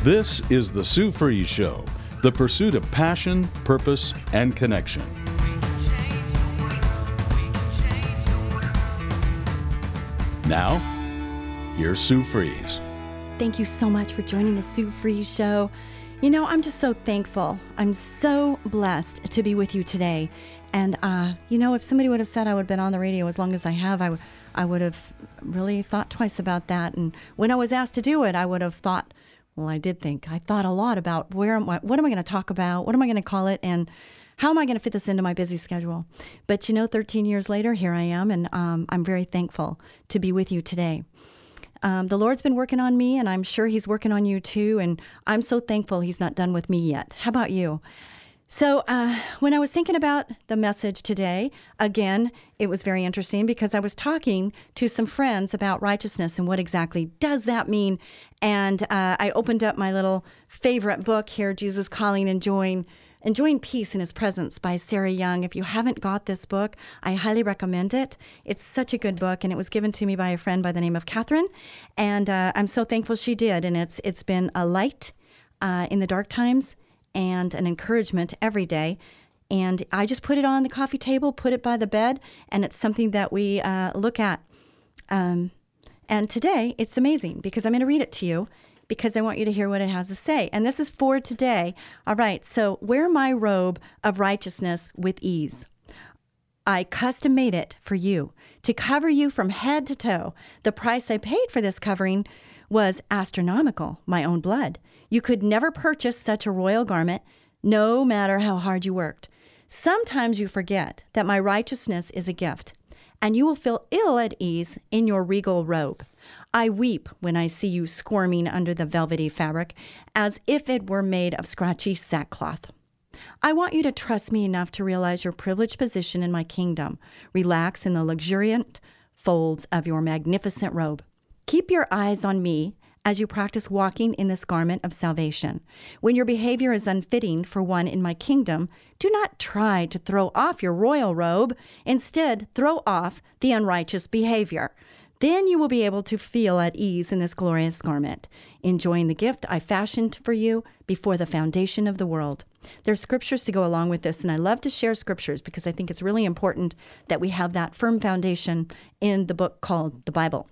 This is The Sue Fries Show, the pursuit of passion, purpose, and connection. Now, here's Sue Fries. Thank you so much for joining The Sue Fries Show. You know, I'm just so thankful. I'm so blessed to be with you today. And, if somebody would have said I would have been on the radio as long as I have, I would have really thought twice about that. And when I was asked to do it, I would have thought, I thought a lot about what am I going to talk about? What am I going to call it? And how am I going to fit this into my busy schedule? But, 13 years later, here I am, and I'm very thankful to be with you today. The Lord's been working on me, and I'm sure He's working on you too, and I'm so thankful He's not done with me yet. How about you? So when I was thinking about the message today, again, it was very interesting because I was talking to some friends about righteousness and what exactly does that mean. And I opened up my little favorite book here, Jesus Calling, Enjoying Peace in His Presence by Sarah Young. If you haven't got this book, I highly recommend it. It's such a good book, and it was given to me by a friend by the name of Catherine, and I'm so thankful she did. And it's been a light in the dark times and an encouragement every day. And I just put it on the coffee table, put it by the bed, and it's something that we look at. And today, it's amazing because I'm going to read it to you, because I want you to hear what it has to say. And this is for today. All right, so wear my robe of righteousness with ease. I custom made it for you to cover you from head to toe. The price I paid for this covering was astronomical, my own blood. You could never purchase such a royal garment, no matter how hard you worked. Sometimes you forget that my righteousness is a gift, and you will feel ill at ease in your regal robe. I weep when I see you squirming under the velvety fabric, as if it were made of scratchy sackcloth. I want you to trust me enough to realize your privileged position in my kingdom. Relax in the luxuriant folds of your magnificent robe. Keep your eyes on me as you practice walking in this garment of salvation. When your behavior is unfitting for one in my kingdom, do not try to throw off your royal robe. Instead, throw off the unrighteous behavior. Then you will be able to feel at ease in this glorious garment, enjoying the gift I fashioned for you before the foundation of the world. There's scriptures to go along with this, and I love to share scriptures because I think it's really important that we have that firm foundation in the book called the Bible.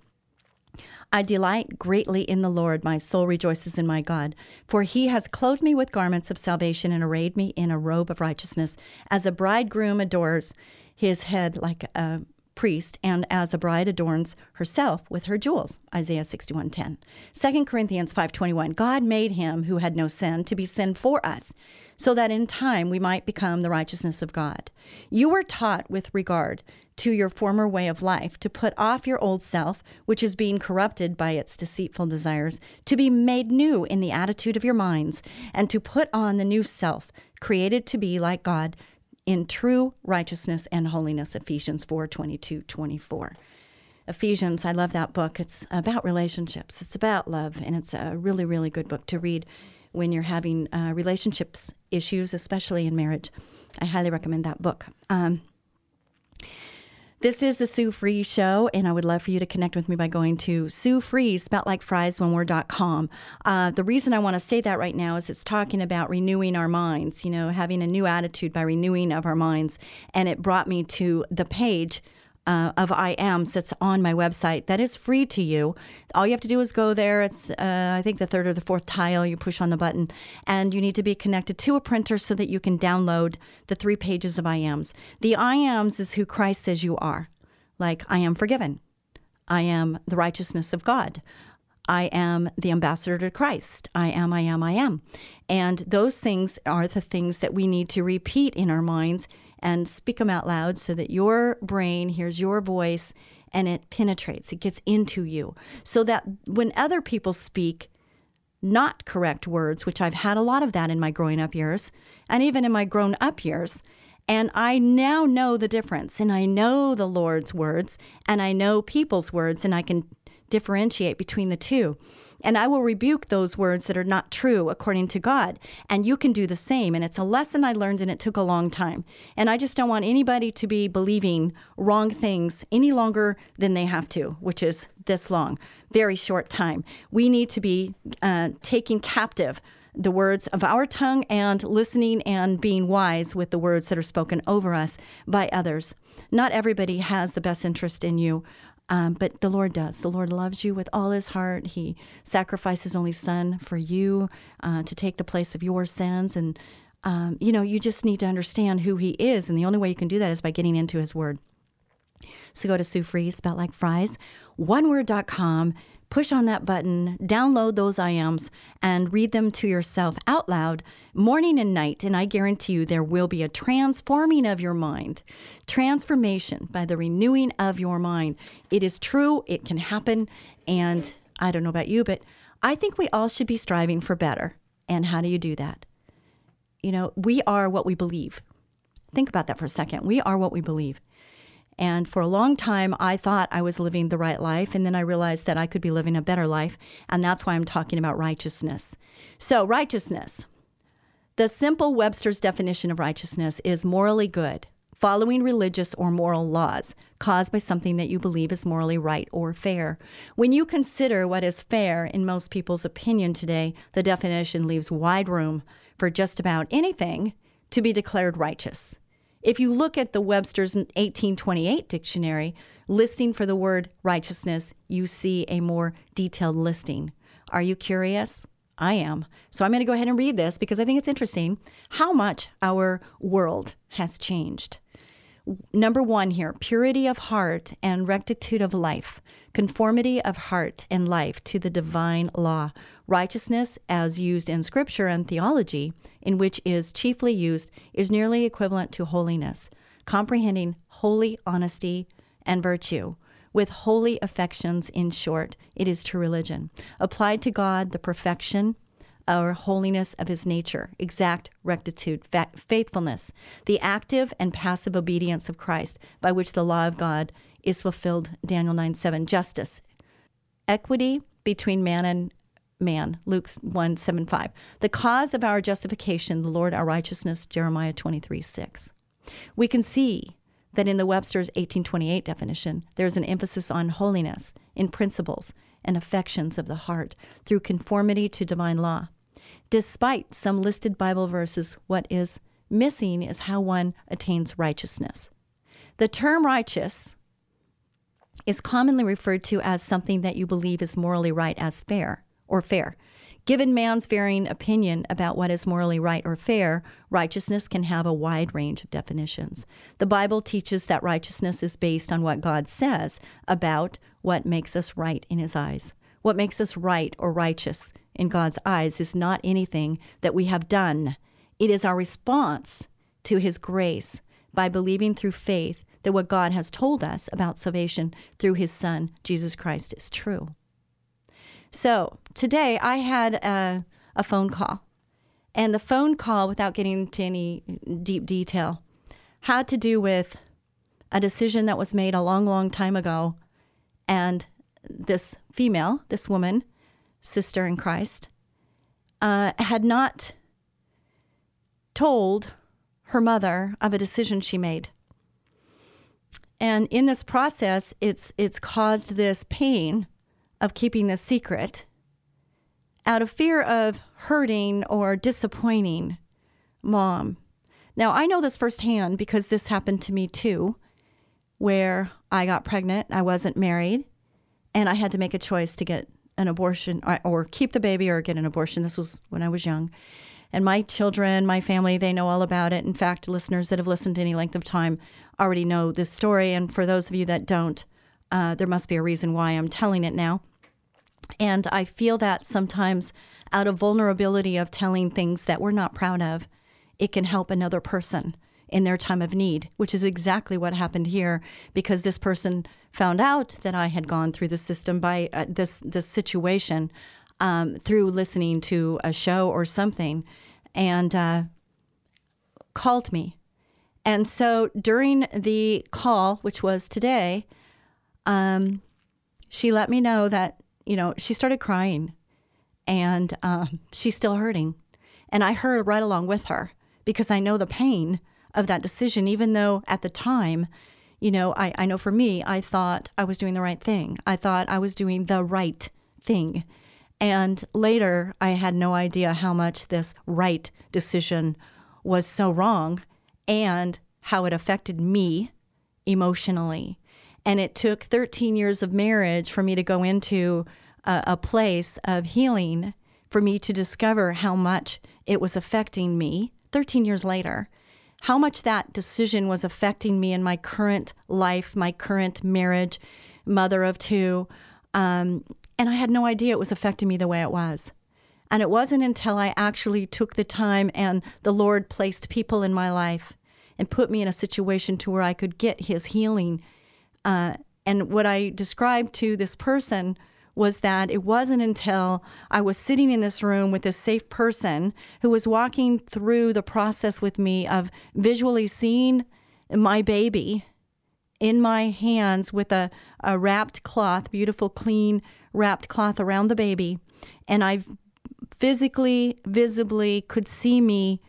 I delight greatly in the Lord. My soul rejoices in my God, for He has clothed me with garments of salvation and arrayed me in a robe of righteousness, as a bridegroom adores his head like a priest, and as a bride adorns herself with her jewels. Isaiah 61:10. 2 Corinthians 5:21. God made Him who had no sin to be sin for us, so that in time we might become the righteousness of God. You were taught with regard to your former way of life to put off your old self, which is being corrupted by its deceitful desires, to be made new in the attitude of your minds, and to put on the new self, created to be like God in true righteousness and holiness. Ephesians 4:22-24. Ephesians, I love that book. It's about relationships. It's about love, and it's a really, really good book to read when you're having relationships issues, especially in marriage. I highly recommend that book. This is the Sue Fries Show, and I would love for you to connect with me by going to Sue Fries, spelled like fries, one word.com. The reason I want to say that right now is it's talking about renewing our minds, having a new attitude by renewing of our minds. And it brought me to the page of I Ams that's on my website that is free to you. All you have to do is go there. It's, I think, the third or the fourth tile. You push on the button, and you need to be connected to a printer so that you can download the 3 pages of I Ams. The I Ams is who Christ says you are. Like, I am forgiven. I am the righteousness of God. I am the ambassador to Christ. I am. And those things are the things that we need to repeat in our minds and speak them out loud so that your brain hears your voice and it penetrates, it gets into you. So that when other people speak not correct words, which I've had a lot of that in my growing up years, and even in my grown up years, and I now know the difference, and I know the Lord's words, and I know people's words, and I can differentiate between the two. And I will rebuke those words that are not true according to God. And you can do the same. And it's a lesson I learned, and it took a long time. And I just don't want anybody to be believing wrong things any longer than they have to, which is this long, very short time. We need to be taking captive the words of our tongue and listening and being wise with the words that are spoken over us by others. Not everybody has the best interest in you. But the Lord does. The Lord loves you with all his heart. He sacrificed his only son for you to take the place of your sins. And, you just need to understand who he is. And the only way you can do that is by getting into his word. So go to Sue Fries, spelled like fries, oneword.com. Push on that button, download those IMs, and read them to yourself out loud morning and night. And I guarantee you there will be a transforming of your mind. Transformation by the renewing of your mind. It is true. It can happen. And I don't know about you, but I think we all should be striving for better. And how do you do that? We are what we believe. Think about that for a second. We are what we believe. And for a long time, I thought I was living the right life, and then I realized that I could be living a better life, and that's why I'm talking about righteousness. So, righteousness. The simple Webster's definition of righteousness is morally good, following religious or moral laws caused by something that you believe is morally right or fair. When you consider what is fair in most people's opinion today, the definition leaves wide room for just about anything to be declared righteous. If you look at the Webster's 1828 dictionary listing for the word righteousness, you see a more detailed listing. Are you curious? I am. So I'm going to go ahead and read this because I think it's interesting how much our world has changed. Number 1 here, purity of heart and rectitude of life, conformity of heart and life to the divine law. Righteousness, as used in Scripture and theology, in which is chiefly used, is nearly equivalent to holiness, comprehending holy honesty and virtue. With holy affections, in short, it is true religion. Applied to God, the perfection or holiness of his nature, exact rectitude, faithfulness, the active and passive obedience of Christ, by which the law of God is fulfilled, Daniel 9:7, justice, equity between man and man, Luke 1:7-5. The cause of our justification, the Lord our righteousness, Jeremiah 23:6. We can see that in the Webster's 1828 definition, there's an emphasis on holiness in principles and affections of the heart through conformity to divine law. Despite some listed Bible verses, what is missing is how one attains righteousness. The term righteous is commonly referred to as something that you believe is morally right as fair. Given man's varying opinion about what is morally right or fair, righteousness can have a wide range of definitions. The Bible teaches that righteousness is based on what God says about what makes us right in his eyes. What makes us right or righteous in God's eyes is not anything that we have done. It is our response to his grace by believing through faith that what God has told us about salvation through his Son, Jesus Christ, is true. So today I had a phone call, and the phone call, without getting into any deep detail, had to do with a decision that was made a long, long time ago. And this female, this woman, sister in Christ, had not told her mother of a decision she made. And in this process, it's caused this pain of keeping this secret out of fear of hurting or disappointing mom. Now, I know this firsthand because this happened to me too, where I got pregnant, I wasn't married, and I had to make a choice to get an abortion or keep the baby or get an abortion. This was when I was young. And my children, my family, they know all about it. In fact, listeners that have listened to any length of time already know this story. And for those of you that don't, there must be a reason why I'm telling it now. And I feel that sometimes out of vulnerability of telling things that we're not proud of, it can help another person in their time of need, which is exactly what happened here, because this person found out that I had gone through the system by this situation through listening to a show or something, and called me. And so during the call, which was today, she let me know that, she started crying, and she's still hurting. And I hurt right along with her because I know the pain of that decision, even though at the time, I know for me, I thought I was doing the right thing. I thought I was doing the right thing. And later, I had no idea how much this right decision was so wrong and how it affected me emotionally. And it took 13 years of marriage for me to go into a place of healing, for me to discover how much it was affecting me 13 years later, how much that decision was affecting me in my current life, my current marriage, mother of two. And I had no idea it was affecting me the way it was. And it wasn't until I actually took the time and the Lord placed people in my life and put me in a situation to where I could get his healing. And what I described to this person was that it wasn't until I was sitting in this room with this safe person who was walking through the process with me of visually seeing my baby in my hands with a wrapped cloth, beautiful, clean, wrapped cloth around the baby. And I physically, visibly could see me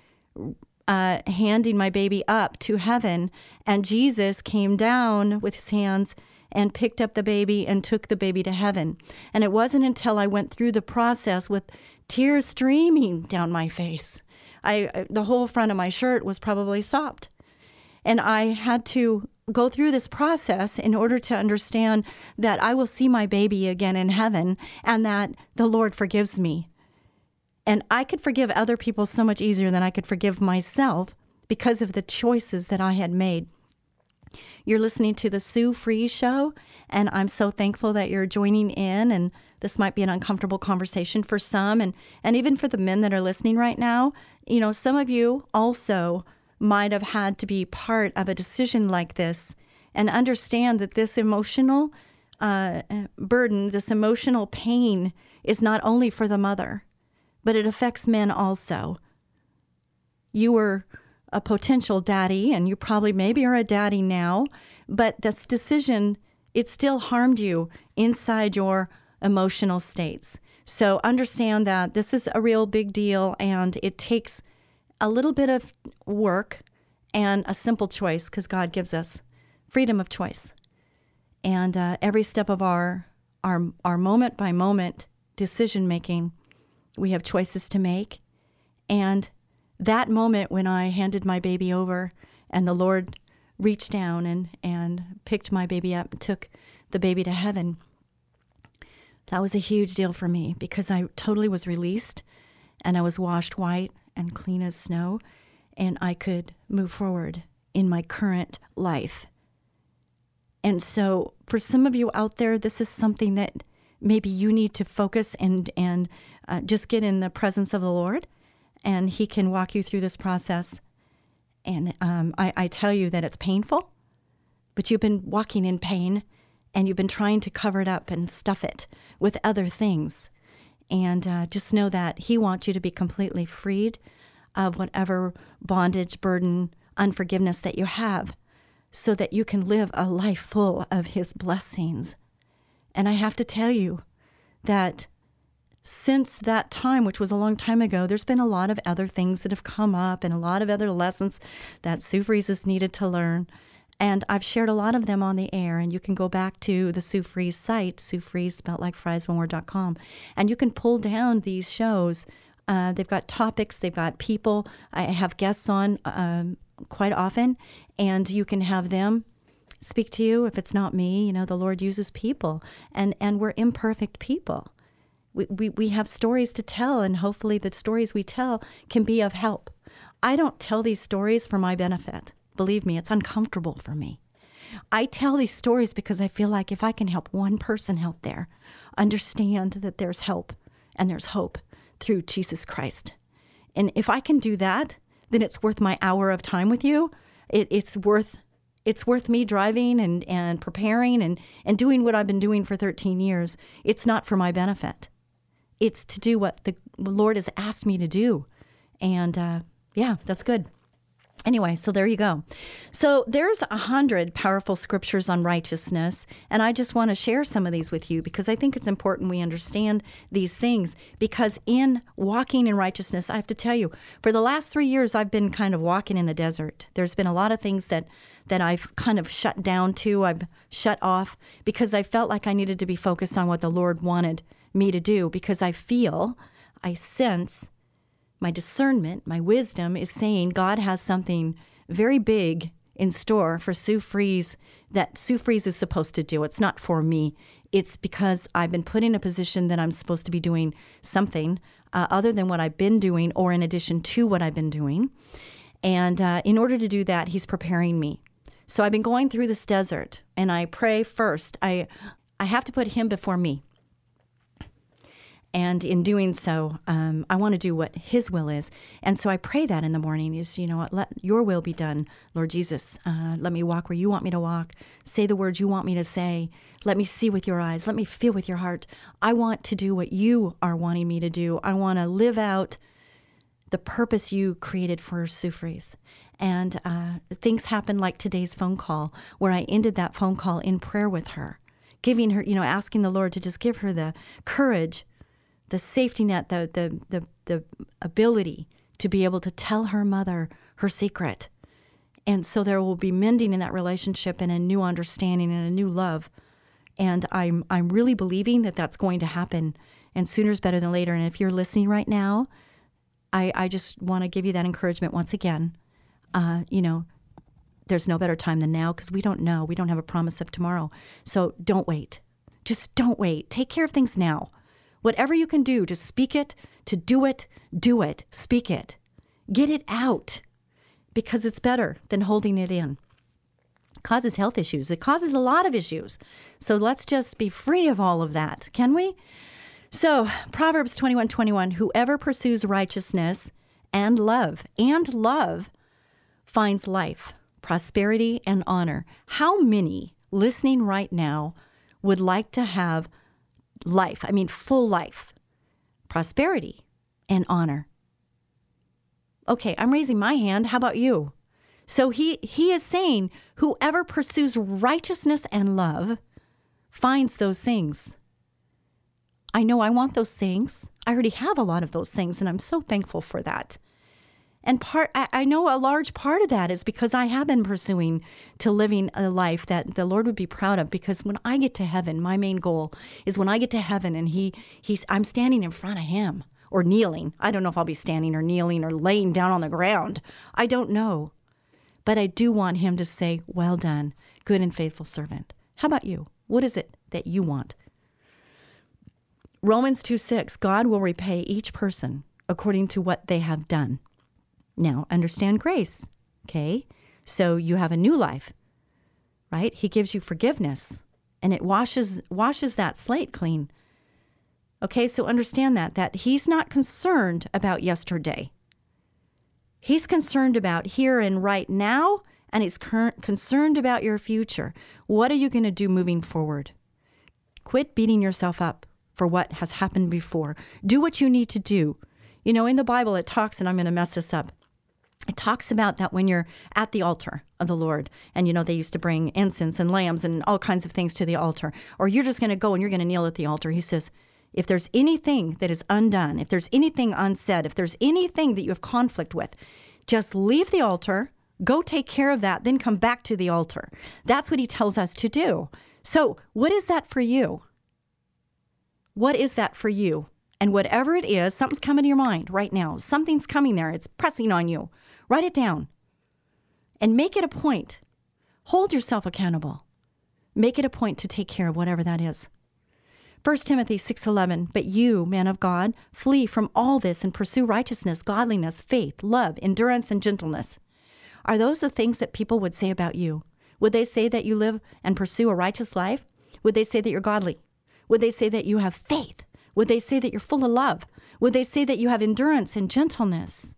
handing my baby up to heaven. And Jesus came down with his hands and picked up the baby and took the baby to heaven. And it wasn't until I went through the process with tears streaming down my face. The whole front of my shirt was probably sopped. And I had to go through this process in order to understand that I will see my baby again in heaven and that the Lord forgives me. And I could forgive other people so much easier than I could forgive myself because of the choices that I had made. You're listening to the Sue Fries Show, and I'm so thankful that you're joining in, and this might be an uncomfortable conversation for some, and even for the men that are listening right now. Some of you also might have had to be part of a decision like this and understand that this emotional burden, this emotional pain is not only for the mother, but it affects men also. You were a potential daddy, and you probably maybe are a daddy now, but this decision, it still harmed you inside your emotional states. So understand that this is a real big deal, and it takes a little bit of work and a simple choice, because God gives us freedom of choice. And every step of our moment by moment decision making, we have choices to make. And that moment when I handed my baby over and the Lord reached down and picked my baby up and took the baby to heaven, that was a huge deal for me because I totally was released and I was washed white and clean as snow, and I could move forward in my current life. And so for some of you out there, this is something that maybe you need to focus and just get in the presence of the Lord, and he can walk you through this process. And I tell you that it's painful, but you've been walking in pain, and you've been trying to cover it up and stuff it with other things. And just know that he wants you to be completely freed of whatever bondage, burden, unforgiveness that you have, so that you can live a life full of his blessings. And I have to tell you that since that time, which was a long time ago, there's been a lot of other things that have come up and a lot of other lessons that Sue Fries has needed to learn. And I've shared a lot of them on the air, and you can go back to the Sue Fries site, Sue Fries, spelled like fries, one word.com, and you can pull down these shows. They've got topics, they've got people. I have guests on quite often, and you can have them speak to you. If it's not me, the Lord uses people, and we're imperfect people. We have stories to tell, and hopefully the stories we tell can be of help. I don't tell these stories for my benefit. Believe me, it's uncomfortable for me. I tell these stories because I feel like if I can help one person out there understand that there's help and there's hope through Jesus Christ. And if I can do that, then it's worth my hour of time with you. It's worth me driving and preparing and doing what I've been doing for 13 years. It's not for my benefit. It's to do what the Lord has asked me to do. And yeah, that's good. Anyway, so there you go. So there's 100 powerful scriptures on righteousness, and I just want to share some of these with you because I think it's important we understand these things, because in walking in righteousness, I have to tell you, for the last 3 years, I've been kind of walking in the desert. There's been a lot of things that I've kind of shut down to, I've shut off, because I felt like I needed to be focused on what the Lord wanted me to do, because I sense, my discernment, my wisdom is saying God has something very big in store for Sue Fries that Sue Fries is supposed to do. It's not for me. It's because I've been put in a position that I'm supposed to be doing something other than what I've been doing, or in addition to what I've been doing. And in order to do that, he's preparing me. So I've been going through this desert, and I pray first. I have to put him before me. And in doing so, I want to do what his will is. And so I pray that in the morning is, let your will be done, Lord Jesus. Let me walk where you want me to walk. Say the words you want me to say. Let me see with your eyes. Let me feel with your heart. I want to do what you are wanting me to do. I want to live out the purpose you created for Sue Fries. And things happen like today's phone call, where I ended that phone call in prayer with her, giving her, asking the Lord to just give her the courage, the safety net, the ability to be able to tell her mother her secret. And so there will be mending in that relationship, and a new understanding and a new love. And I'm really believing that that's going to happen, and sooner is better than later. And if you're listening right now, I just want to give you that encouragement once again. There's no better time than now, because we don't know. We don't have a promise of tomorrow. So don't wait. Just don't wait. Take care of things now. Whatever you can do to speak it, to do it, speak it. Get it out, because it's better than holding it in. It causes health issues. It causes a lot of issues. So let's just be free of all of that, can we? So Proverbs 21:21, whoever pursues righteousness and love finds life, prosperity, and honor. How many listening right now would like to have life, full life, prosperity, and honor? Okay, I'm raising my hand. How about you? So he is saying whoever pursues righteousness and love finds those things. I know I want those things. I already have a lot of those things, and I'm so thankful for that. And I know a large part of that is because I have been pursuing to living a life that the Lord would be proud of. Because when I get to heaven, my main goal is when I get to heaven and I'm standing in front of him, or kneeling. I don't know if I'll be standing or kneeling or laying down on the ground. I don't know. But I do want him to say, well done, good and faithful servant. How about you? What is it that you want? Romans 2:6, God will repay each person according to what they have done. Now, understand grace, okay? So you have a new life, right? He gives you forgiveness, and it washes that slate clean. Okay, so understand that he's not concerned about yesterday. He's concerned about here and right now, and he's concerned about your future. What are you going to do moving forward? Quit beating yourself up for what has happened before. Do what you need to do. In the Bible, it talks, and I'm going to mess this up. It talks about that when you're at the altar of the Lord, and they used to bring incense and lambs and all kinds of things to the altar, or you're just going to go and you're going to kneel at the altar. He says, if there's anything that is undone, if there's anything unsaid, if there's anything that you have conflict with, just leave the altar, go take care of that, then come back to the altar. That's what he tells us to do. So what is that for you? What is that for you? And whatever it is, something's coming to your mind right now. Something's coming there. It's pressing on you. Write it down and make it a point. Hold yourself accountable. Make it a point to take care of whatever that is. 1 Timothy 6:11, but you, man of God, flee from all this and pursue righteousness, godliness, faith, love, endurance, and gentleness. Are those the things that people would say about you? Would they say that you live and pursue a righteous life? Would they say that you're godly? Would they say that you have faith? Would they say that you're full of love? Would they say that you have endurance and gentleness?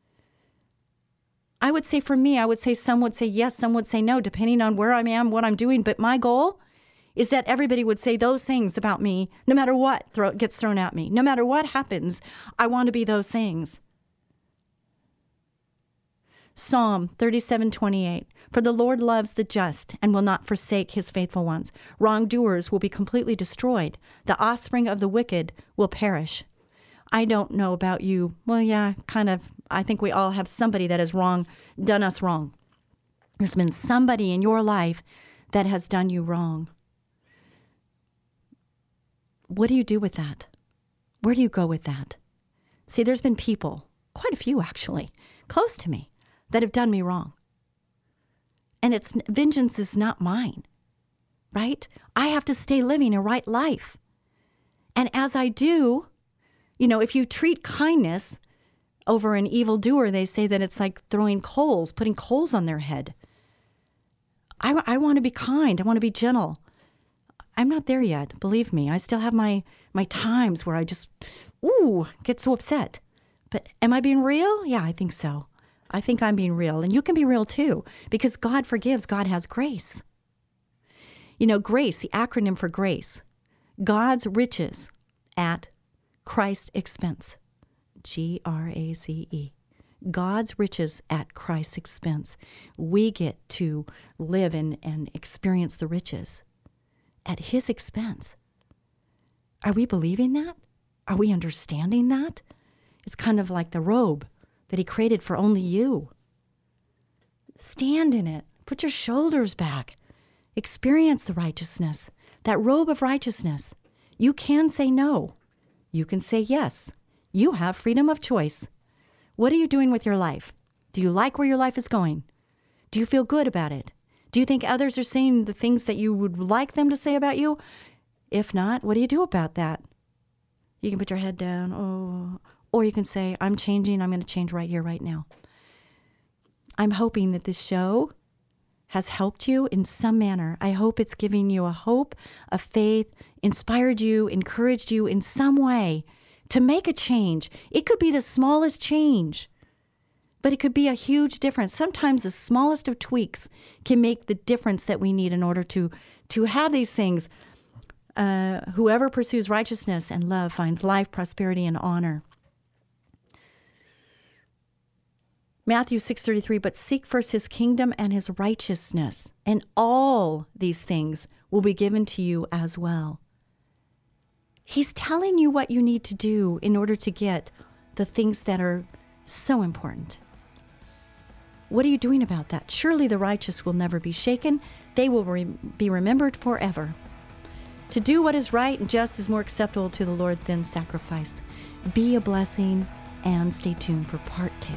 I would say for me, some would say yes, some would say no, depending on where I am, what I'm doing. But my goal is that everybody would say those things about me, no matter what gets thrown at me. No matter what happens, I want to be those things. Psalm 37:28. For the Lord loves the just and will not forsake his faithful ones. Wrongdoers will be completely destroyed. The offspring of the wicked will perish. I don't know about you. Well, yeah, kind of. I think we all have somebody that has done us wrong. There's been somebody in your life that has done you wrong. What do you do with that? Where do you go with that? See, there's been people, quite a few actually, close to me, that have done me wrong. And vengeance is not mine, right? I have to stay living a right life. And as I do, if you treat kindness over an evildoer, they say that it's like putting coals on their head. I want to be kind. I want to be gentle. I'm not there yet, believe me. I still have my times where I just, get so upset. But am I being real? Yeah, I think so. I think I'm being real. And you can be real too, because God forgives. God has grace. Grace, the acronym for grace, God's riches at Christ's expense. GRACE. God's riches at Christ's expense. We get to live and experience the riches at his expense. Are we believing that? Are we understanding that? It's kind of like the robe that he created for only you. Stand in it. Put your shoulders back. Experience the righteousness, that robe of righteousness. You can say no. You can say yes. You have freedom of choice. What are you doing with your life? Do you like where your life is going? Do you feel good about it? Do you think others are saying the things that you would like them to say about you? If not, what do you do about that? You can put your head down, or you can say, I'm changing. I'm going to change right here, right now. I'm hoping that this show has helped you in some manner. I hope it's giving you a hope, a faith, inspired you, encouraged you in some way to make a change. It could be the smallest change, but it could be a huge difference. Sometimes the smallest of tweaks can make the difference that we need in order to have these things. Whoever pursues righteousness and love finds life, prosperity, and honor. Matthew 6:33, but seek first his kingdom and his righteousness, and all these things will be given to you as well. He's telling you what you need to do in order to get the things that are so important. What are you doing about that? Surely the righteous will never be shaken. They will be remembered forever. To do what is right and just is more acceptable to the Lord than sacrifice. Be a blessing and stay tuned for part 2.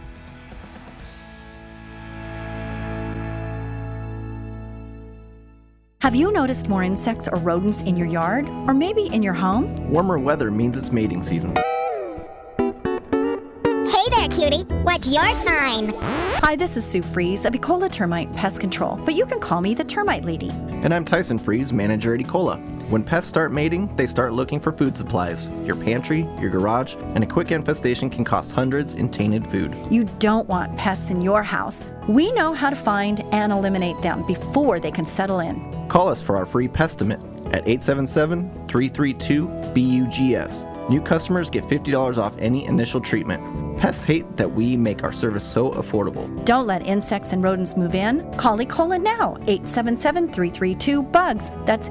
Have you noticed more insects or rodents in your yard, or maybe in your home? Warmer weather means it's mating season. Hey there, cutie. What's your sign? Hi, this is Sue Fries of Ecola Termite Pest Control, but you can call me the Termite Lady. And I'm Tyson Fries, manager at Ecola. When pests start mating, they start looking for food supplies. Your pantry, your garage, and a quick infestation can cost hundreds in tainted food. You don't want pests in your house. We know how to find and eliminate them before they can settle in. Call us for our free Pestimate at 877-332-BUGS. New customers get $50 off any initial treatment. Pests hate that we make our service so affordable. Don't let insects and rodents move in. Call Ecola now, 877-332-BUGS. That's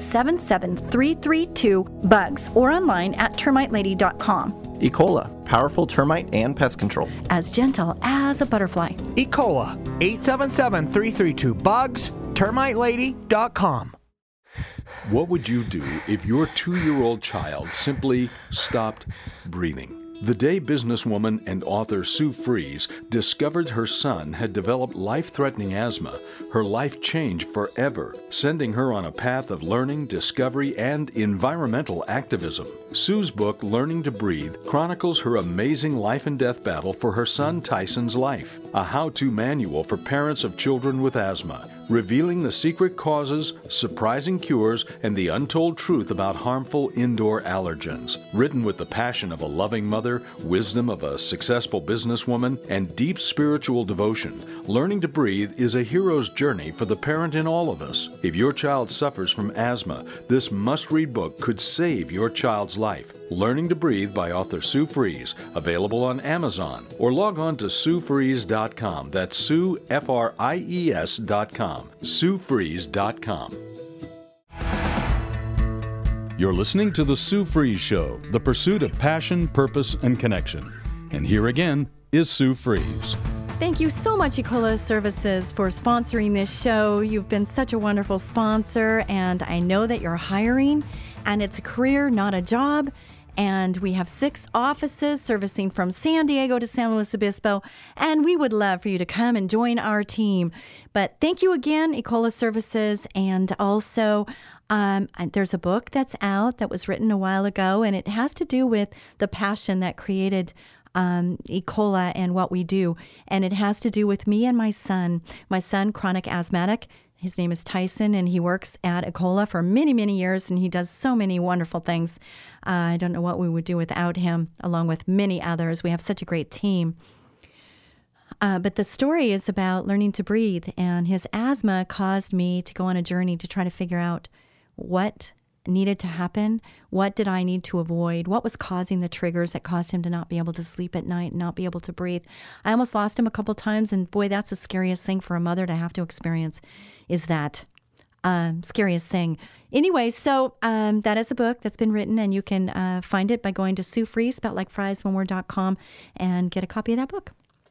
877-332-BUGS, or online at termitelady.com. Ecola, powerful termite and pest control. As gentle as a butterfly. Ecola, 877-332-BUGS, termitelady.com. What would you do if your 2-year-old child simply stopped breathing? The day businesswoman and author Sue Fries discovered her son had developed life-threatening asthma, her life changed forever, sending her on a path of learning, discovery, and environmental activism. Sue's book, Learning to Breathe, chronicles her amazing life and death battle for her son Tyson's life, a how-to manual for parents of children with asthma. revealing the secret causes, surprising cures, and the untold truth about harmful indoor allergens. Written with the passion of a loving mother, wisdom of a successful businesswoman, and deep spiritual devotion, Learning to Breathe is a hero's journey for the parent in all of us. If your child suffers from asthma, this must-read book could save your child's life. Learning to Breathe by author Sue Fries, available on Amazon, or log on to SueFries.com. That's Sue, F-R-I-E-S.com. SueFries.com. You're listening to The Sue Fries Show, the pursuit of passion, purpose, and connection. And here again is Sue Fries. Thank you so much, Ecola Services, for sponsoring this show. You've been such a wonderful sponsor, and I know that you're hiring, and it's a career, not a job. And we have 6 offices servicing from San Diego to San Luis Obispo, and we would love for you to come and join our team. But thank you again, Ecola Services, and also there's a book that's out that was written a while ago, and it has to do with the passion that created Ecola and what we do. And it has to do with me and my son, chronic asthmatic. His name is Tyson, and he works at Ecola for many, many years, and he does so many wonderful things. I don't know what we would do without him, along with many others. We have such a great team. But the story is about learning to breathe, and his asthma caused me to go on a journey to try to figure out what needed to happen. What did I need to avoid? What was causing the triggers that caused him to not be able to sleep at night and not be able to breathe? I almost lost him a couple times, and boy, that's the scariest thing for a mother to have to experience, is that scariest thing. Anyway, so that is a book that's been written, and you can find it by going to Sue Fries, spelled like fries, one word.com, and get a copy of that book.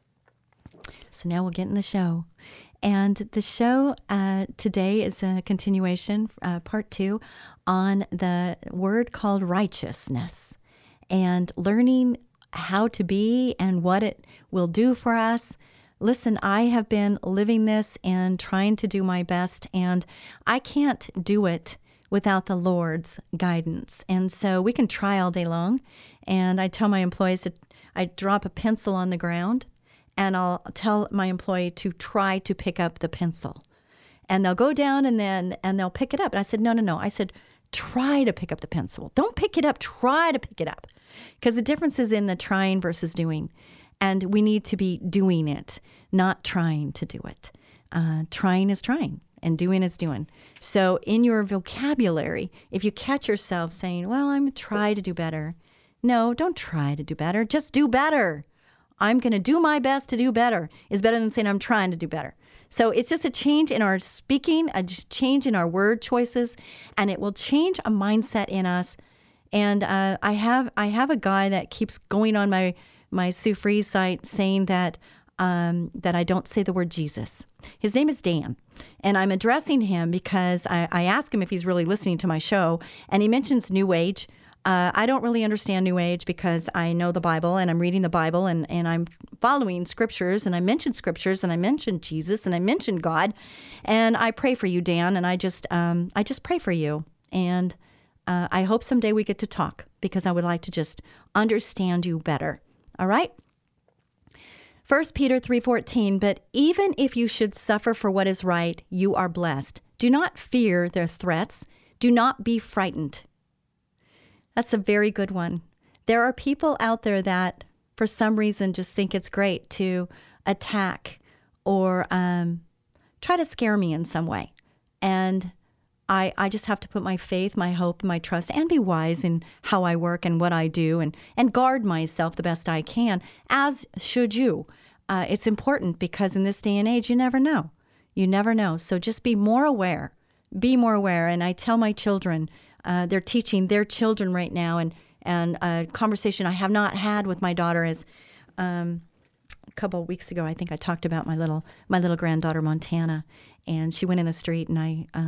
So now we'll get in the show. And the show today is a continuation, part 2, on the word called righteousness and learning how to be and what it will do for us. Listen, I have been living this and trying to do my best, and I can't do it without the Lord's guidance. And so we can try all day long, and I tell my employees that I drop a pencil on the ground, and I'll tell my employee to try to pick up the pencil. And they'll go down and they'll pick it up. And I said, no. I said, try to pick up the pencil. Don't pick it up, try to pick it up. Because the difference is in the trying versus doing. And we need to be doing it, not trying to do it. Trying is trying and doing is doing. So in your vocabulary, if you catch yourself saying, well, I'm going to try to do better. No, don't try to do better. Just do better. I'm going to do my best to do better is better than saying I'm trying to do better. So it's just a change in our speaking, a change in our word choices, and it will change a mindset in us. And I have a guy that keeps going on my Sue Fries site saying that I don't say the word Jesus. His name is Dan, and I'm addressing him because I asked him if he's really listening to my show, and he mentions New Age. I don't really understand New Age because I know the Bible and I'm reading the Bible and I'm following scriptures, and I mention scriptures and I mention Jesus and I mention God, and I pray for you, Dan, and I just pray for you, and I hope someday we get to talk because I would like to just understand you better. All right? 1 Peter 3:14, but even if you should suffer for what is right, you are blessed. Do not fear their threats. Do not be frightened. That's a very good one. There are people out there that, for some reason, just think it's great to attack or try to scare me in some way. And I just have to put my faith, my hope, my trust, and be wise in how I work and what I do, and guard myself the best I can, as should you. It's important because in this day and age, you never know. You never know. So just be more aware. Be more aware. And I tell my children, they're teaching their children right now, and a conversation I have not had with my daughter is a couple of weeks ago. I think I talked about my little granddaughter Montana, and she went in the street, and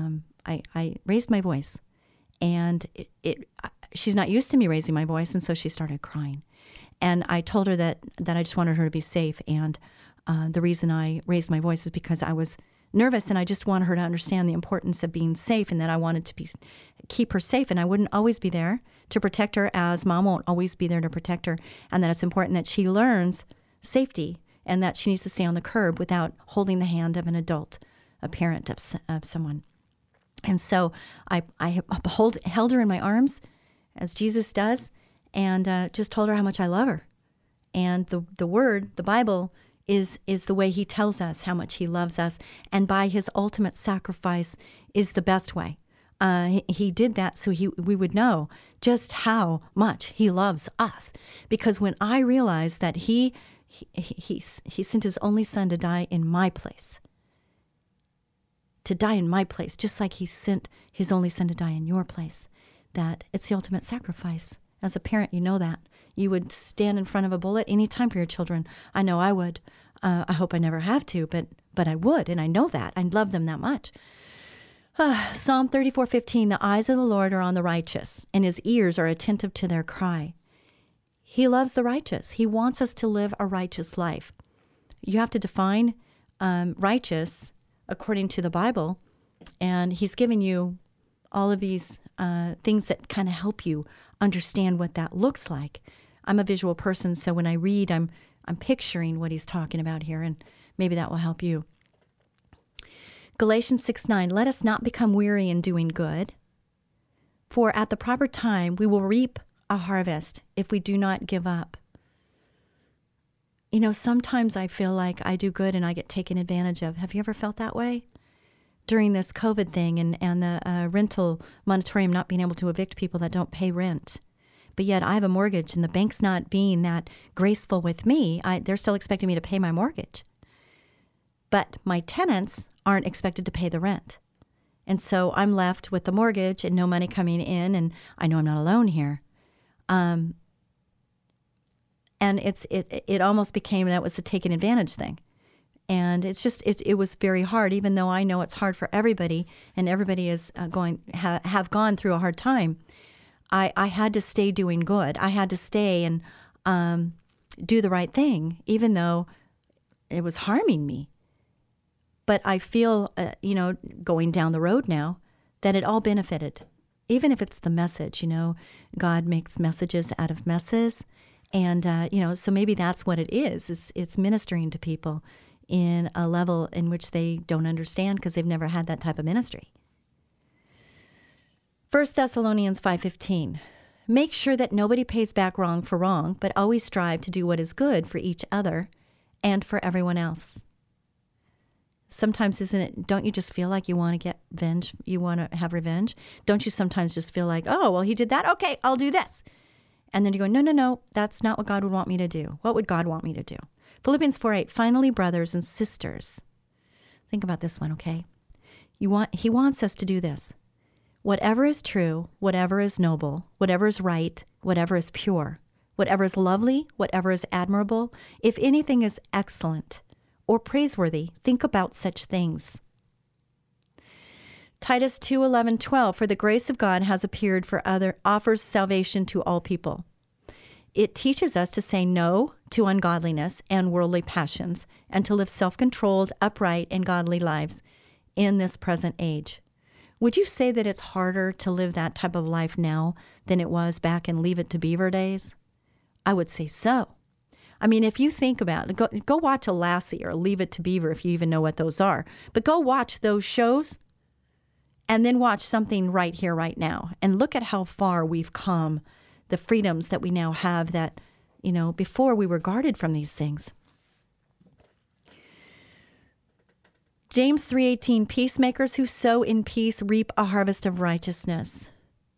I raised my voice, and she's not used to me raising my voice, and so she started crying, and I told her that I just wanted her to be safe, and the reason I raised my voice is because I was nervous, and I just wanted her to understand the importance of being safe, and that I wanted to keep her safe, and I wouldn't always be there to protect her, as mom won't always be there to protect her, and that it's important that she learns safety and that she needs to stay on the curb without holding the hand of an adult a parent of someone. And so I held her in my arms, as Jesus does, and just told her how much I love her. And the Word, the Bible, is the way He tells us how much He loves us, and by His ultimate sacrifice is the best way. He did that so we would know just how much He loves us. Because when I realized that He sent His only Son to die in my place, just like He sent His only Son to die in your place, that it's the ultimate sacrifice. As a parent, you know that. You would stand in front of a bullet any time for your children. I know I would. I hope I never have to, but I would, and I know that. I love them that much. Psalm 34:15, the eyes of the Lord are on the righteous, and His ears are attentive to their cry. He loves the righteous. He wants us to live a righteous life. You have to define righteous according to the Bible, and He's given you all of these things that kind of help you understand what that looks like. I'm a visual person, so when I read, I'm picturing what He's talking about here, and maybe that will help you. Galatians 6:9, let us not become weary in doing good, for at the proper time we will reap a harvest if we do not give up. You know, sometimes I feel like I do good and I get taken advantage of. Have you ever felt that way? During this COVID thing and the rental moratorium not being able to evict people that don't pay rent. But yet I have a mortgage and the bank's not being that graceful with me. They're still expecting me to pay my mortgage. But my tenants aren't expected to pay the rent. And so I'm left with the mortgage and no money coming in, and I know I'm not alone here. And it almost became that was the taken advantage thing. And it's just, it was very hard, even though I know it's hard for everybody, and everybody is have gone through a hard time. I had to stay doing good. I had to stay and do the right thing, even though it was harming me. But I feel, going down the road now, that it all benefited. Even if it's the message, God makes messages out of messes. And, so maybe that's what it is. It's ministering to people in a level in which they don't understand because they've never had that type of ministry. 1 Thessalonians 5:15, make sure that nobody pays back wrong for wrong, but always strive to do what is good for each other and for everyone else. Sometimes, don't you just feel like you want to get revenge? You want to have revenge? Don't you sometimes just feel like, oh, well, he did that? Okay, I'll do this. And then you go, no, that's not what God would want me to do. What would God want me to do? Philippians 4:8, finally, brothers and sisters. Think about this one, okay? He wants us to do this. Whatever is true, whatever is noble, whatever is right, whatever is pure, whatever is lovely, whatever is admirable, if anything is excellent or praiseworthy, think about such things. Titus 2:11-12, for the grace of God has appeared offers salvation to all people. It teaches us to say no to ungodliness and worldly passions and to live self-controlled, upright, and godly lives in this present age. Would you say that it's harder to live that type of life now than it was back in Leave It to Beaver days? I would say so. I mean, if you think about it, go watch a Lassie or Leave It to Beaver if you even know what those are. But go watch those shows and then watch something right here, right now. And look at how far we've come, the freedoms that we now have that, before we were guarded from these things. James 3:18, peacemakers who sow in peace reap a harvest of righteousness.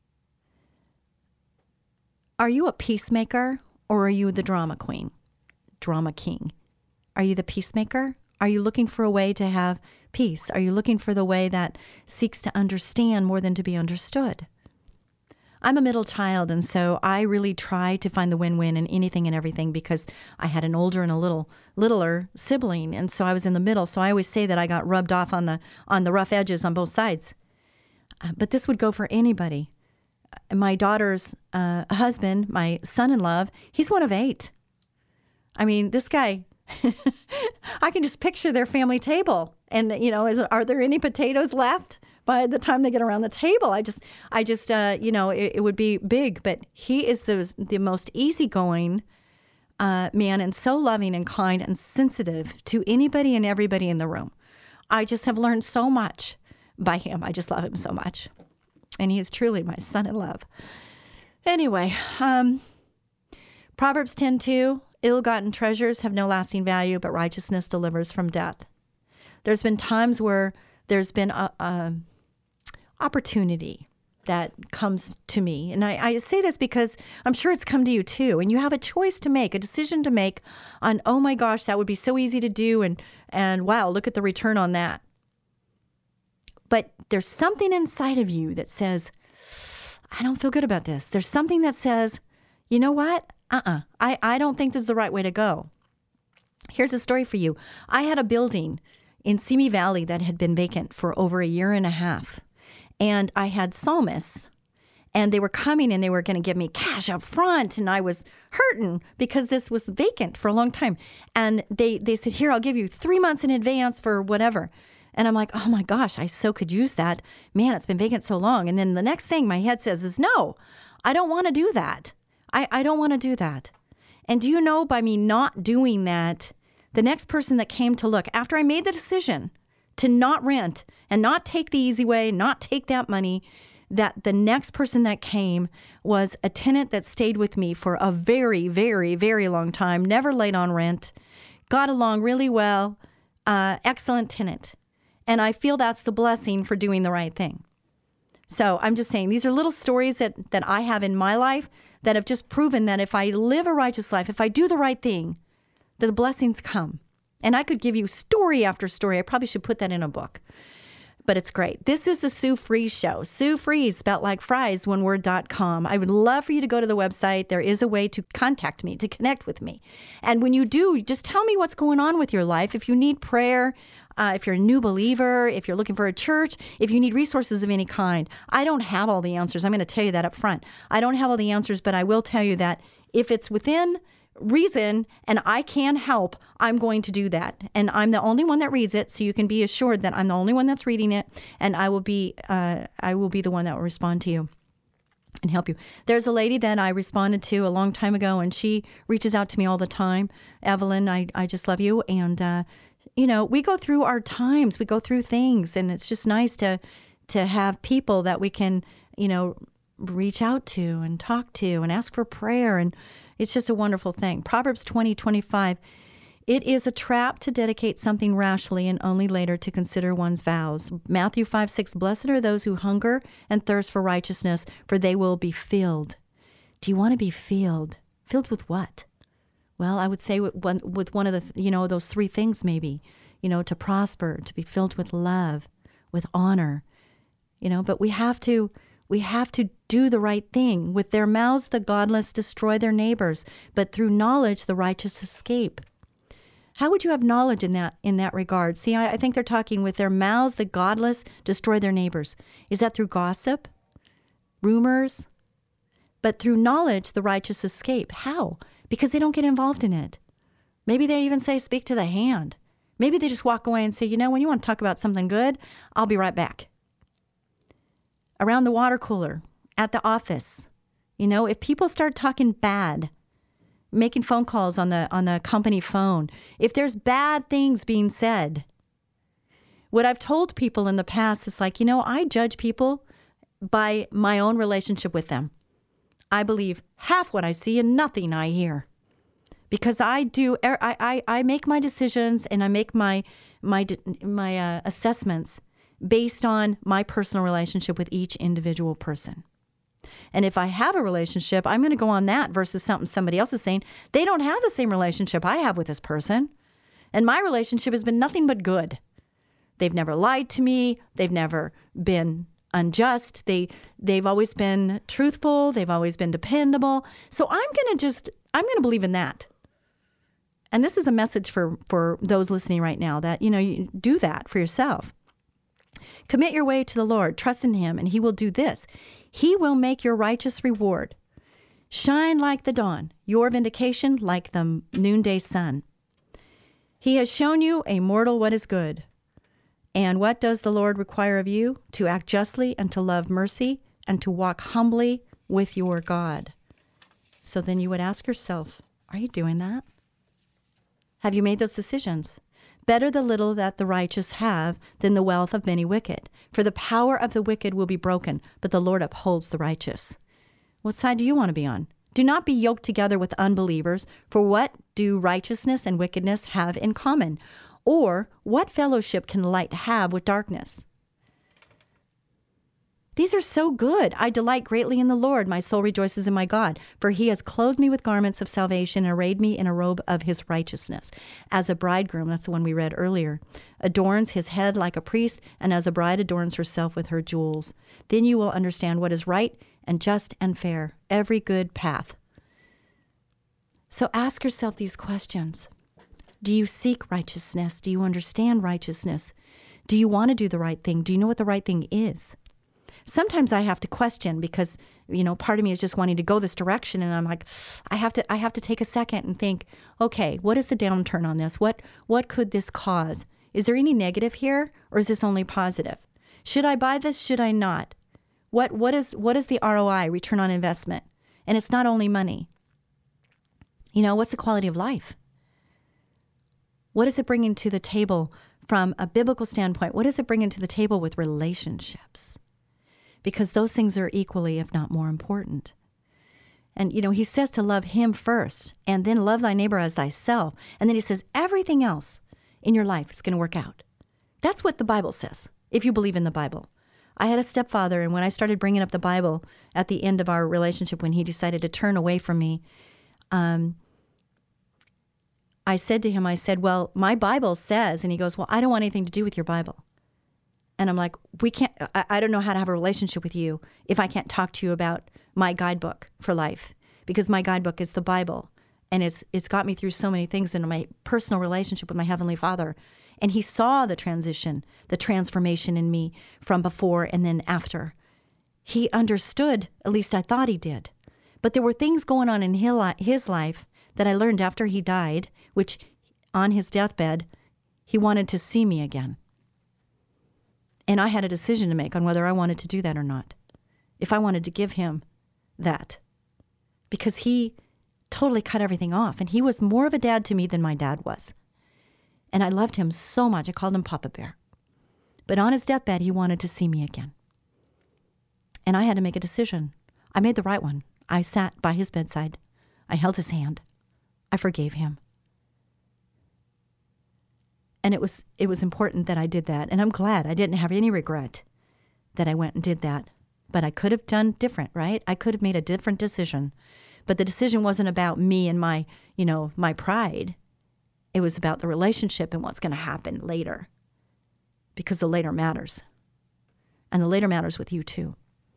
Are you a peacemaker or are you the drama queen? Drama king? Are you the peacemaker? Are you looking for a way to have peace? Are you looking for the way that seeks to understand more than to be understood? I'm a middle child, and so I really try to find the win-win in anything and everything because I had an older and a littler sibling, and so I was in the middle. So I always say that I got rubbed off on the rough edges on both sides. But this would go for anybody. My daughter's husband, my son-in-law, he's one of 8. I mean, this guy, I can just picture their family table. And, are there any potatoes left by the time they get around the table? It would be big. But he is the most easygoing man and so loving and kind and sensitive to anybody and everybody in the room. I just have learned so much by him. I just love him so much. And he is truly my son in love. Anyway, Proverbs 10:2, ill-gotten treasures have no lasting value, but righteousness delivers from death. There's been times where there's been a opportunity that comes to me. And I say this because I'm sure it's come to you too. And you have a choice to make, a decision to make on, oh my gosh, that would be so easy to do. And wow, look at the return on that. But there's something inside of you that says, I don't feel good about this. There's something that says, you know what? I don't think this is the right way to go. Here's a story for you. I had a building in Simi Valley that had been vacant for over a year and a half. And I had psalmists, and they were coming and they were going to give me cash up front. And I was hurting because this was vacant for a long time. And they said, here, I'll give you 3 months in advance for whatever. And I'm like, oh my gosh, I so could use that. Man, it's been vacant so long. And then the next thing my head says is, no, I don't want to do that. I don't want to do that. And do you know, by me not doing that, the next person that came to look, after I made the decision to not rent and not take the easy way, not take that money, that the next person that came was a tenant that stayed with me for a very, very, very long time, never late on rent, got along really well, excellent tenant. And I feel that's the blessing for doing the right thing. So I'm just saying, these are little stories that I have in my life that have just proven that if I live a righteous life, if I do the right thing, the blessings come. And I could give you story after story. I probably should put that in a book. But it's great. This is the Sue Fries Show. Sue Fries, spelled like fries, oneword.com. I would love for you to go to the website. There is a way to contact me, to connect with me. And when you do, just tell me what's going on with your life. If you need prayer, if you're a new believer, if you're looking for a church, if you need resources of any kind. I don't have all the answers. I'm going to tell you that up front. I don't have all the answers, but I will tell you that if it's within reason and I can help, I'm going to do that. And I'm the only one that reads it, so you can be assured that I'm the only one that's reading it, and I will be the one that will respond to you and help you. There's a lady that I responded to a long time ago, and she reaches out to me all the time. Evelyn, I just love you. And we go through our times, we go through things, and it's just nice to have people that we can, reach out to and talk to and ask for prayer. And it's just a wonderful thing. Proverbs 20:25, it is a trap to dedicate something rashly and only later to consider one's vows. Matthew 5:6, blessed are those who hunger and thirst for righteousness, for they will be filled. Do you want to be filled? Filled with what? Well, I would say with one of the, those three things maybe, to prosper, to be filled with love, with honor, but we have to do the right thing. With their mouths, the godless destroy their neighbors, but through knowledge, the righteous escape. How would you have knowledge in that regard? See, I think they're talking with their mouths, the godless destroy their neighbors. Is that through gossip, rumors? But through knowledge, the righteous escape. How? Because they don't get involved in it. Maybe they even say, speak to the hand. Maybe they just walk away and say, when you want to talk about something good, I'll be right back. Around the water cooler, at the office, if people start talking bad, making phone calls on the company phone, if there's bad things being said, what I've told people in the past is like, I judge people by my own relationship with them. I believe half what I see and nothing I hear, because I make my decisions and I make my assessments based on my personal relationship with each individual person. And if I have a relationship, I'm going to go on that versus something somebody else is saying. They don't have the same relationship I have with this person. And my relationship has been nothing but good. They've never lied to me. They've never been unjust. They've always been truthful. They've always been dependable. So I'm going to believe in that. And this is a message for those listening right now that, you do that for yourself. Commit your way to the Lord, trust in him, and he will do this. He will make your righteous reward shine like the dawn, your vindication like the noonday sun. He has shown you, a mortal, what is good. And what does the Lord require of you? To act justly and to love mercy and to walk humbly with your God. So then you would ask yourself, are you doing that? Have you made those decisions? Better the little that the righteous have than the wealth of many wicked. For the power of the wicked will be broken, but the Lord upholds the righteous. What side do you want to be on? Do not be yoked together with unbelievers, for what do righteousness and wickedness have in common? Or what fellowship can light have with darkness? These are so good. I delight greatly in the Lord. My soul rejoices in my God, for he has clothed me with garments of salvation and arrayed me in a robe of his righteousness. As a bridegroom, that's the one we read earlier, adorns his head like a priest, and as a bride adorns herself with her jewels. Then you will understand what is right and just and fair, every good path. So ask yourself these questions. Do you seek righteousness? Do you understand righteousness? Do you want to do the right thing? Do you know what the right thing is? Sometimes I have to question because, part of me is just wanting to go this direction. And I'm like, I have to take a second and think, okay, what is the downturn on this? What could this cause? Is there any negative here, or is this only positive? Should I buy this? Should I not? What is the ROI, return on investment? And it's not only money. What's the quality of life? What is it bringing to the table from a biblical standpoint? What is it bringing to the table with relationships? Because those things are equally, if not more important. And, he says to love him first, and then love thy neighbor as thyself. And then he says everything else in your life is going to work out. That's what the Bible says, if you believe in the Bible. I had a stepfather, and when I started bringing up the Bible at the end of our relationship, when he decided to turn away from me, I said to him, well, my Bible says, and he goes, well, I don't want anything to do with your Bible. And I'm like, I don't know how to have a relationship with you if I can't talk to you about my guidebook for life, because my guidebook is the Bible. And it's got me through so many things in my personal relationship with my Heavenly Father. And he saw the transition, the transformation in me from before and then after. He understood, at least I thought he did. But there were things going on in his life that I learned after he died, which on his deathbed, he wanted to see me again. And I had a decision to make on whether I wanted to do that or not. If I wanted to give him that. Because he totally cut everything off. And he was more of a dad to me than my dad was. And I loved him so much. I called him Papa Bear. But on his deathbed, he wanted to see me again. And I had to make a decision. I made the right one. I sat by his bedside. I held his hand. I forgave him. And it was important that I did that. And I'm glad. I didn't have any regret that I went and did that. But I could have done different, right? I could have made a different decision. But the decision wasn't about me and my pride. It was about the relationship and what's going to happen later. Because the later matters. And the later matters with you too.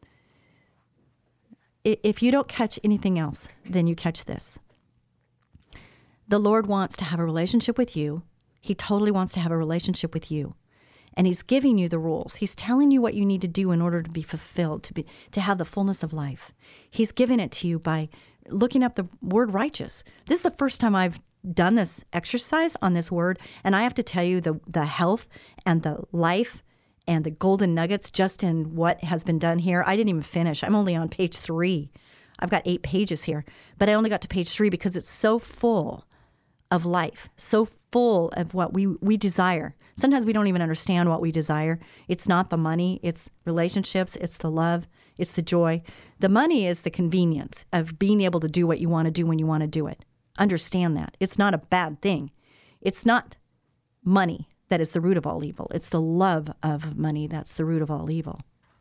If you don't catch anything else, then you catch this. The Lord wants to have a relationship with you. He totally wants to have a relationship with you. And he's giving you the rules. He's telling you what you need to do in order to be fulfilled, to have the fullness of life. He's giving it to you by looking up the word righteous. This is the first time I've done this exercise on this word. And I have to tell you the health and the life and the golden nuggets just in what has been done here. I didn't even finish. I'm only on page 3. I've got 8 pages here. But I only got to page 3 because it's so full of life, so full of what we desire. Sometimes we don't even understand what we desire. It's not the money, it's relationships, it's the love, it's the joy. The money is the convenience of being able to do what you want to do when you want to do it. Understand that. It's not a bad thing. It's not money that is the root of all evil. It's the love of money that's the root of all evil.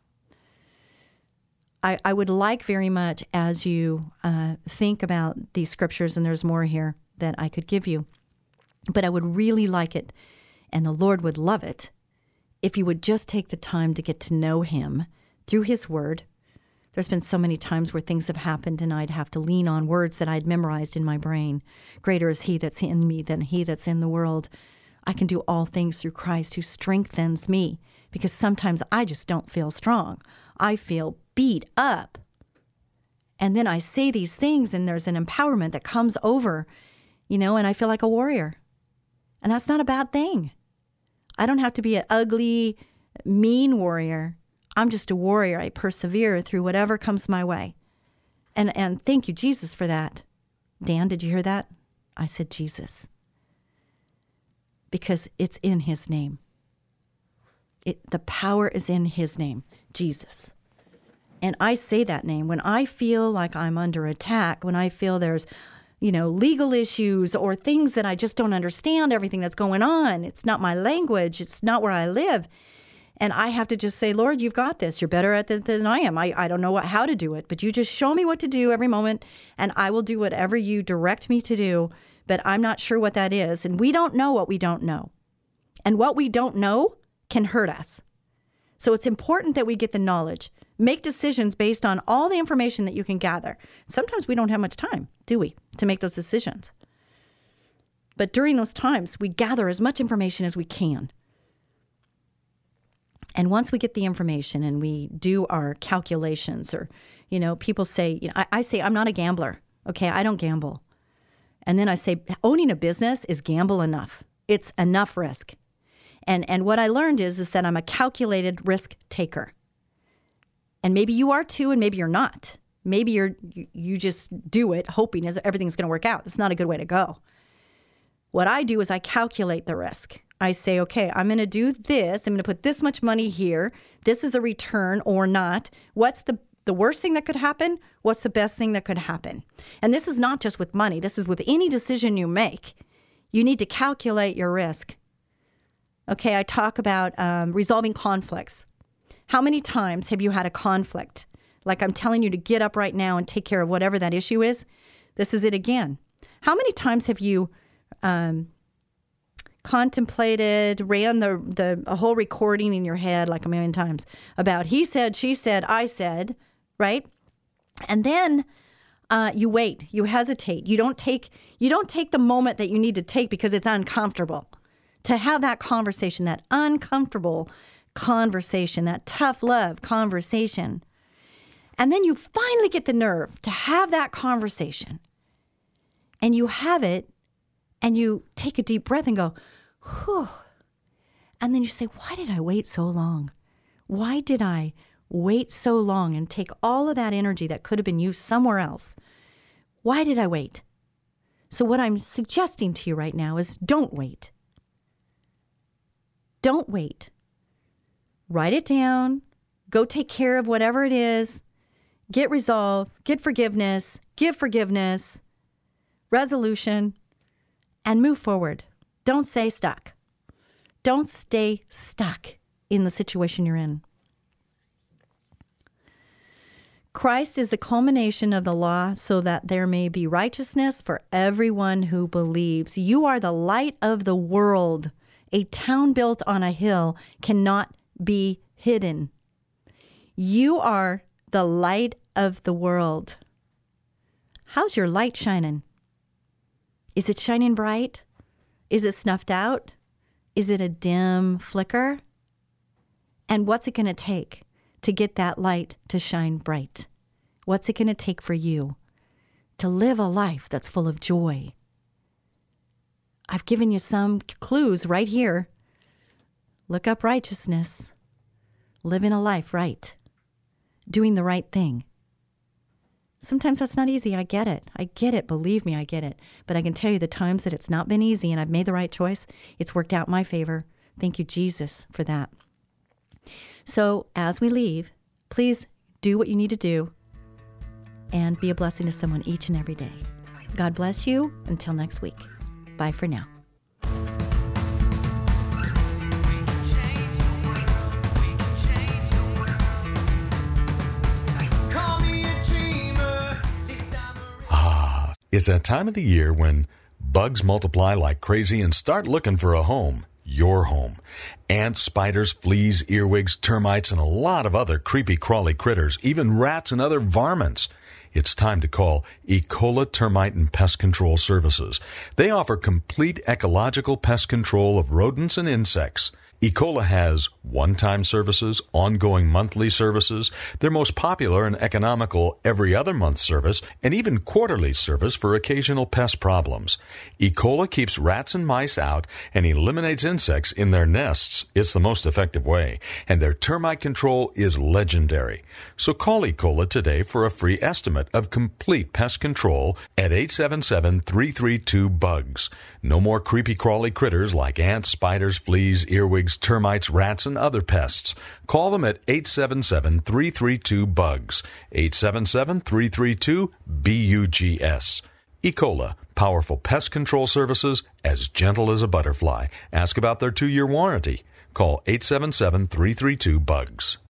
I would like very much, as you think about these scriptures, and there's more here that I could give you, but I would really like it, and the Lord would love it, if you would just take the time to get to know him through his word. There's been so many times where things have happened and I'd have to lean on words that I'd memorized in my brain. Greater is he that's in me than he that's in the world. I can do all things through Christ who strengthens me, because sometimes I just don't feel strong. I feel beat up. And then I say these things and there's an empowerment that comes over, and I feel like a warrior. And that's not a bad thing. I don't have to be an ugly, mean warrior. I'm just a warrior. I persevere through whatever comes my way. And thank you, Jesus, for that. Dan, did you hear that? I said Jesus. because it's in his name. The power is in his name, Jesus. And I say that name when I feel like I'm under attack, when I feel there's, legal issues or things that I just don't understand, everything that's going on. It's not my language. It's not where I live. And I have to just say, Lord, you've got this. You're better at it than I am. I don't know how to do it, but you just show me what to do every moment, and I will do whatever you direct me to do, but I'm not sure what that is. And we don't know what we don't know. And what we don't know can hurt us. So it's important that we get the knowledge. Make decisions based on all the information that you can gather. Sometimes we don't have much time, do we, to make those decisions? But during those times, we gather as much information as we can. And once we get the information and we do our calculations, or, people say, I say, I'm not a gambler. Okay, I don't gamble. And then I say, owning a business is gamble enough. It's enough risk. And what I learned is that I'm a calculated risk taker. And maybe you are too, and maybe you're not. Maybe you just do it hoping everything's going to work out. That's not a good way to go. What I do is I calculate the risk. I say, okay, I'm going to do this. I'm going to put this much money here. This is a return or not. What's the worst thing that could happen? What's the best thing that could happen? And this is not just with money. This is with any decision you make. You need to calculate your risk. Okay, I talk about resolving conflicts. How many times have you had a conflict? Like I'm telling you to get up right now and take care of whatever that issue is. This is it again. How many times have you contemplated, ran a whole recording in your head like a million times about he said, she said, I said, right? And then you wait, you hesitate. You don't take the moment that you need to take because it's uncomfortable. To have that conversation, that uncomfortable conversation, that tough love conversation. And then you finally get the nerve to have that conversation. And you have it, and you take a deep breath and go, whew. And then you say, why did I wait so long? Why did I wait so long and take all of that energy that could have been used somewhere else? Why did I wait? So what I'm suggesting to you right now is don't wait. Don't wait. Write it down. Go take care of whatever it is. Get resolve. Get forgiveness. Give forgiveness. Resolution. And move forward. Don't stay stuck. Don't stay stuck in the situation you're in. Christ is the culmination of the law so that there may be righteousness for everyone who believes. You are the light of the world. A town built on a hill cannot be hidden. You are the light of the world. How's your light shining? Is it shining bright? Is it snuffed out? Is it a dim flicker? And what's it going to take to get that light to shine bright? What's it going to take for you to live a life that's full of joy? I've given you some clues right here. Look up righteousness. Living a life right. Doing the right thing. Sometimes that's not easy. I get it. Believe me, I get it. But I can tell you the times that it's not been easy and I've made the right choice, it's worked out in my favor. Thank you, Jesus, for that. So as we leave, please do what you need to do and be a blessing to someone each and every day. God bless you. Until next week. Bye for now. It's that time of the year when bugs multiply like crazy and start looking for a home. Your home. Ants, spiders, fleas, earwigs, termites, and a lot of other creepy crawly critters, even rats and other varmints. It's time to call Ecola Termite and Pest Control Services. They offer complete ecological pest control of rodents and insects. Ecola has one-time services, ongoing monthly services, their most popular and economical every other month service, and even quarterly service for occasional pest problems. Ecola keeps rats and mice out and eliminates insects in their nests. It's the most effective way, and their termite control is legendary. So call Ecola today for a free estimate of complete pest control at 877-332-BUGS. No more creepy crawly critters like ants, spiders, fleas, earwigs, termites, rats, and other pests. Call them at 877-332-BUGS. 877-332-BUGS. Ecola, powerful pest control services as gentle as a butterfly. Ask about their 2-year warranty. Call 877-332-BUGS.